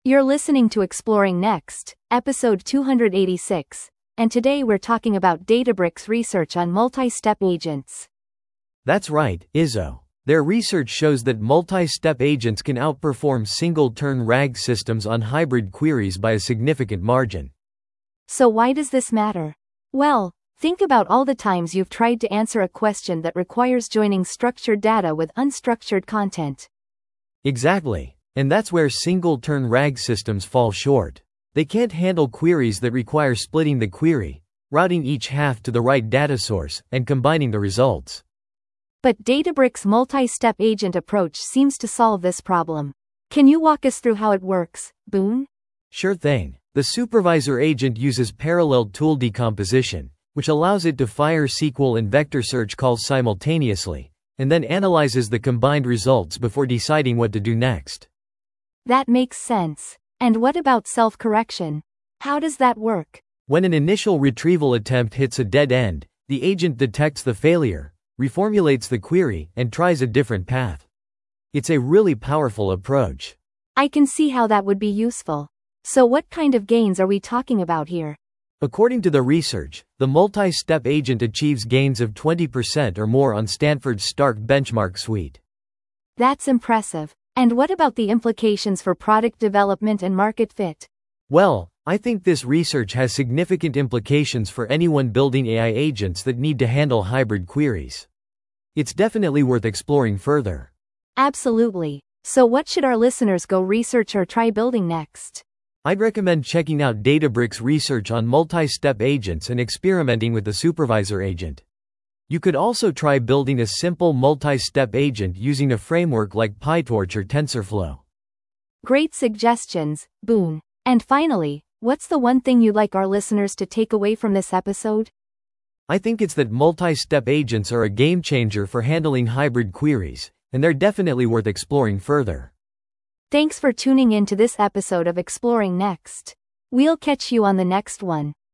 You're listening to Exploring Next, episode 286, and today we're talking about Databricks' research on multi-step agents. That's right, Izzo. Their research shows that multi-step agents can outperform single-turn RAG systems on hybrid queries by a significant margin. So why does this matter? Well, think about all the times you've tried to answer a question that requires joining structured data with unstructured content. Exactly. And that's where single-turn RAG systems fall short. They can't handle queries that require splitting the query, routing each half to the right data source, and combining the results. But Databricks' multi-step agent approach seems to solve this problem. Can you walk us through how it works, Boone? Sure thing. The supervisor agent uses parallel tool decomposition, which allows it to fire SQL and vector search calls simultaneously, and then analyzes the combined results before deciding what to do next. That makes sense. And what about self-correction? How does that work? When an initial retrieval attempt hits a dead end, the agent detects the failure, reformulates the query, and tries a different path. It's a really powerful approach. I can see how that would be useful. So what kind of gains are we talking about here? According to the research, the multi-step agent achieves gains of 20% or more on Stanford's Stark benchmark suite. That's impressive. And what about the implications for product development and market fit? Well, I think this research has significant implications for anyone building AI agents that need to handle hybrid queries. It's definitely worth exploring further. Absolutely. So what should our listeners go research or try building next? I'd recommend checking out Databricks' research on multi-step agents and experimenting with the supervisor agent. You could also try building a simple multi-step agent using a framework like PyTorch or TensorFlow. Great suggestions, Boone. And finally, what's the one thing you'd like our listeners to take away from this episode? I think it's that multi-step agents are a game changer for handling hybrid queries, and they're definitely worth exploring further. Thanks for tuning in to this episode of Exploring Next. We'll catch you on the next one.